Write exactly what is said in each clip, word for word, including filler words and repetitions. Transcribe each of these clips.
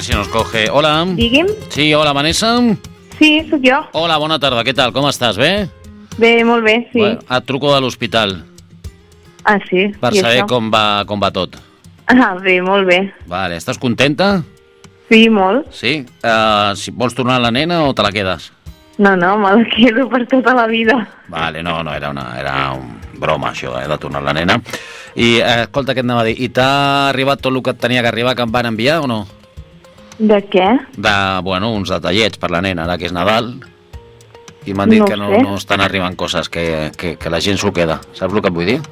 si nos coge. Hola. Digui'm. Sí, hola, Vanessa. Sí, sóc jo. Hola, bona tarda, què tal? Com estàs, bé? Bé, molt bé, sí. Bueno, et truco de l'hospital Ah, sí? per I saber això? com va, com va tot. Ah, bé, molt bé. Vale, estàs contenta? Sí, molt. Sí? Uh, si vols tornar a la nena o te la quedes? No, no, me la quedo per tota la vida. Vale, no, no, era una era un broma, això, eh, de tornar la nena. I, eh, escolta, què et anava a dir? I t'ha arribat tot el que et tenia que arribar, que em van enviar o no? De què? De, bueno, uns detallets per la nena, ara que és Nadal, i m'han dit No que no, sé. no estan arribant coses, que, que, que la gent s'ho queda. Saps el que et vull dir?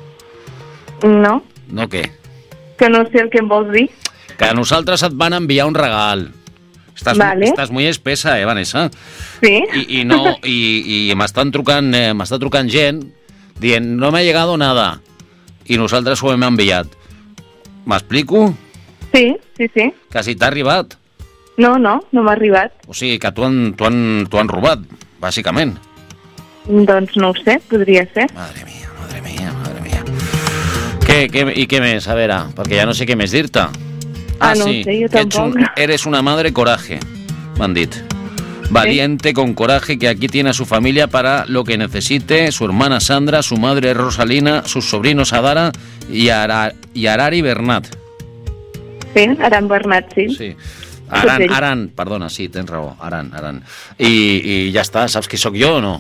No, No què? que no sé el que em vols dir. Que a nosaltres et van enviar un regal. Estàs, Vale. estàs muy espessa, eh, Vanessa? Sí? I, i, no, i, i m'estan trucant, eh, m'està trucant gent dient, no m'ha llegado nada. I nosaltres ho hem enviat. M'explico? Sí, sí, sí. Que si t'ha arribat. No, no, no m'ha arribat. O sigui, que t'ho han, t'ho han, t'ho han robat, bàsicament. Doncs no ho sé, podria ser. Madre mía, madre mía, madre mía. Què, què, I què més? A veure, perquè ja no sé què més dir-te. Ah, no ho sé, jo que ets un, tampoc. eres una madre coraje, m'han dit. Valiente, con coraje, que aquí tiene a su familia para lo que necesite, su hermana Sandra, su madre Rosalina, sus sobrinos Adara y, Ara, y Arari Bernat. Sí, Aran Bernat, sí. Sí. Aran, ells. Aran, perdona, sí, tens raó, Aran, Aran. I, i ja està, saps qui sóc jo o no?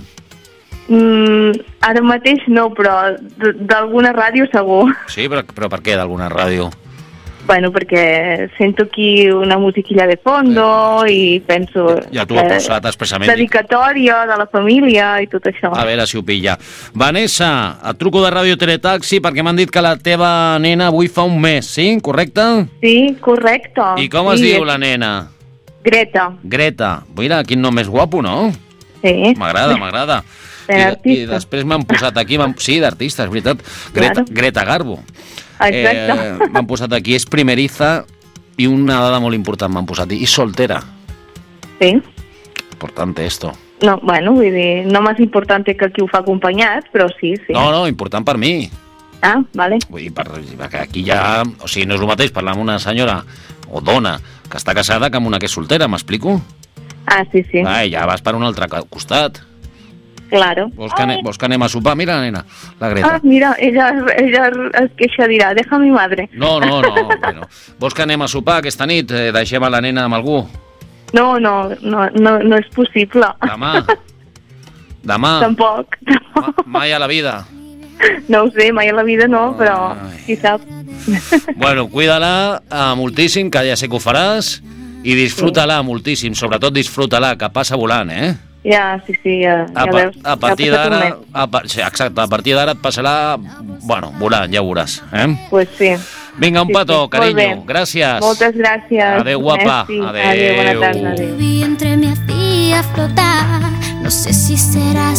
Mm, ara mateix no, però d- d'alguna ràdio segur. Sí, però, però per què d'alguna ràdio? Bueno, perquè sento aquí una musiquilla de fondo i penso... Ja t'ho he posat expressament. Dedicatòria de la família i tot això. A veure si ho pilla. Vanessa, et truco de Ràdio Teletaxi perquè m'han dit que la teva nena avui fa un mes, sí? Correcte? Sí, correcte. I com es sí, diu la nena? Greta. Greta. Mira, quin nom més guapo, no? Sí. M'agrada, m'agrada. Per I, artista. I després m'han posat aquí... m'han- Sí, d'artista, és veritat. Greta, Claro. Greta Garbo. Exacte. Eh, m'han posat aquí, és primeriza, i una dada molt important m'han posat, i soltera. Sí. Importante esto. No, bueno, vull dir, no més important que qui ho fa acompanyat, però sí, sí. No, no, important per mi. Ah, vale. Vull dir, per, perquè aquí ja... O sigui, no és el mateix parlar amb una senyora o dona que està casada que amb una que és soltera, m'explico? Ah, sí, sí. Ah, ja vas per un altre ca- costat. Claro. Vols que, ane, vols que anem a sopar? Mira, nena, la Ah, Greta. mira, ella, ella es queixa, dirà, deja mi madre. No, no, no. Bueno. Vols que anem a sopar aquesta nit? Eh, deixem a la nena amb algú? No, no, no, no, no és possible. Demà? Demà? Tampoc. Ma, mai a la vida. No ho sé, mai a la vida no, però Ai. qui sap. Bueno, cuida-la eh, moltíssim, que ja sé que ho faràs, i disfruta-la moltíssim, sobretot disfruta-la, que passa volant, eh? Ja, sí, sí, ja, A, ja pa veus. a partir ja ha passat un d'ara, mes. a par sí, exacte, a partir d'ara et passarà, bueno, volant, ja ho veuràs, eh? Pues sí. Vinga, un Sí, petó, sí, molt carinyo, bé. gràcies. Moltes gràcies. Adéu, guapa. Merci. Adéu. Adéu, bona tarda, adéu. Tu vientre me hacía flotar, no sé si será